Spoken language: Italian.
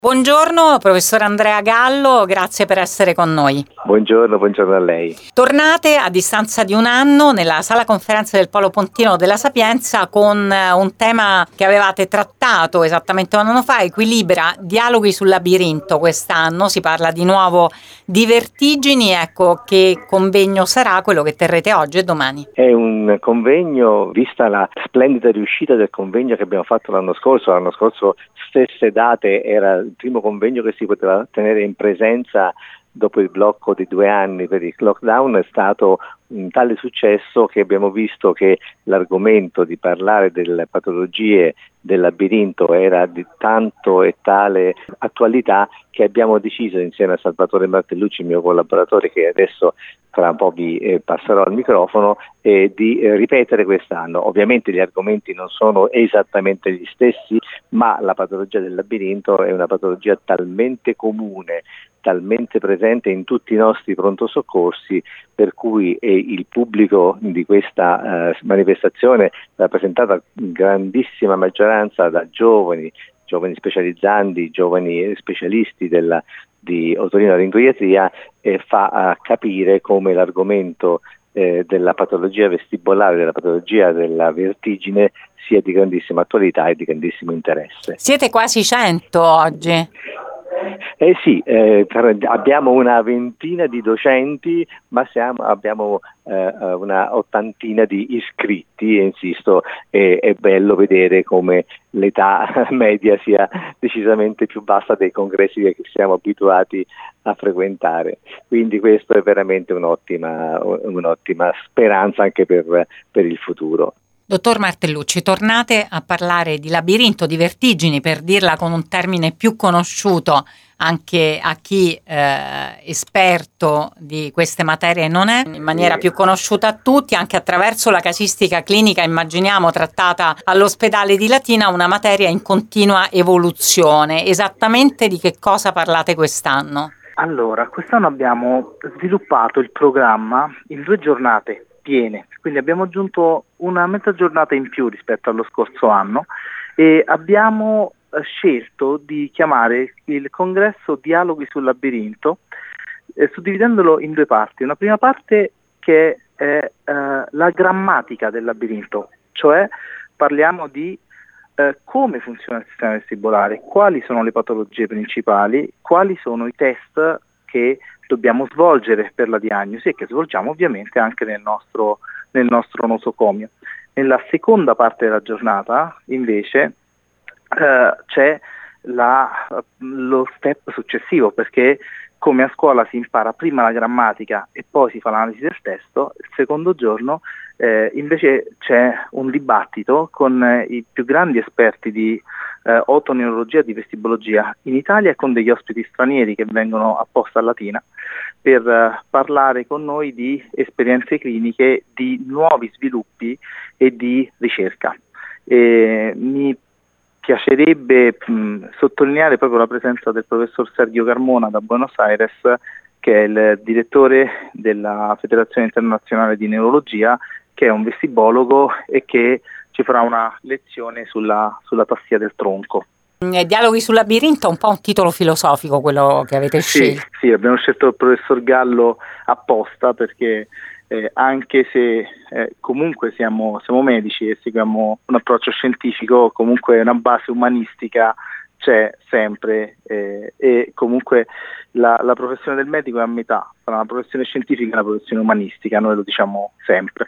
Buongiorno, professor Andrea Gallo, grazie per essere con noi. Buongiorno a lei. Tornate a distanza di un anno nella sala conferenze del Polo Pontino della Sapienza con un tema che avevate trattato esattamente un anno fa, Equilibra, dialoghi sul labirinto. Quest'anno si parla di nuovo di vertigini. Ecco, che convegno sarà quello che terrete oggi e domani? È un convegno, vista la splendida riuscita del convegno che abbiamo fatto l'anno scorso stesse date era il primo convegno che si poteva tenere in presenza dopo il blocco di 2 anni per il lockdown. È stato un tale successo che abbiamo visto che l'argomento di parlare delle patologie del labirinto era di tanto e tale attualità che abbiamo deciso insieme a Salvatore Martellucci, il mio collaboratore, che adesso tra un po' vi passerò al microfono, di ripetere quest'anno. Ovviamente gli argomenti non sono esattamente gli stessi, ma la patologia del labirinto è una patologia talmente comune, talmente presente in tutti i nostri pronto soccorsi, per cui il pubblico di questa manifestazione, rappresentata in grandissima maggioranza da giovani specializzanti, giovani specialisti di otorinolaringoiatria, fa capire come l'argomento della patologia vestibolare, della patologia della vertigine sia di grandissima attualità e di grandissimo interesse. Siete quasi 100 oggi. Sì, abbiamo una ventina di docenti, ma abbiamo una ottantina di iscritti, e insisto, è bello vedere come l'età media sia decisamente più bassa dei congressi che siamo abituati a frequentare. Quindi questo è veramente un'ottima speranza anche per il futuro. Dottor Martellucci, tornate a parlare di labirinto, di vertigini, per dirla con un termine più conosciuto anche a chi esperto di queste materie non è, in maniera più conosciuta a tutti, anche attraverso la casistica clinica, immaginiamo, trattata all'ospedale di Latina, una materia in continua evoluzione. Esattamente di che cosa parlate quest'anno? Allora, quest'anno abbiamo sviluppato il programma in 2 giornate piene, quindi abbiamo aggiunto una mezza giornata in più rispetto allo scorso anno e abbiamo scelto di chiamare il congresso Dialoghi sul labirinto, suddividendolo in 2 parti. Una prima parte che è la grammatica del labirinto, cioè parliamo di come funziona il sistema vestibolare, quali sono le patologie principali, quali sono i test che dobbiamo svolgere per la diagnosi e che svolgiamo ovviamente anche nel nostro nosocomio. Nella seconda parte della giornata invece c'è lo step successivo, perché come a scuola si impara prima la grammatica e poi si fa l'analisi del testo, il secondo giorno invece c'è un dibattito con i più grandi esperti di otoneurologia e di vestibologia in Italia e con degli ospiti stranieri che vengono apposta a Latina per parlare con noi di esperienze cliniche, di nuovi sviluppi e di ricerca. Mi piacerebbe sottolineare proprio la presenza del professor Sergio Carmona da Buenos Aires, che è il direttore della Federazione Internazionale di Neurologia, che è un vestibologo e che ci farà una lezione sulla tassia del tronco. Dialoghi sul labirinto è un po' un titolo filosofico quello che avete scelto. Sì, abbiamo scelto il professor Gallo apposta perché anche se comunque siamo medici e seguiamo un approccio scientifico, comunque una base umanistica c'è sempre e comunque la professione del medico è a metà tra la professione scientifica e la professione umanistica, noi lo diciamo sempre.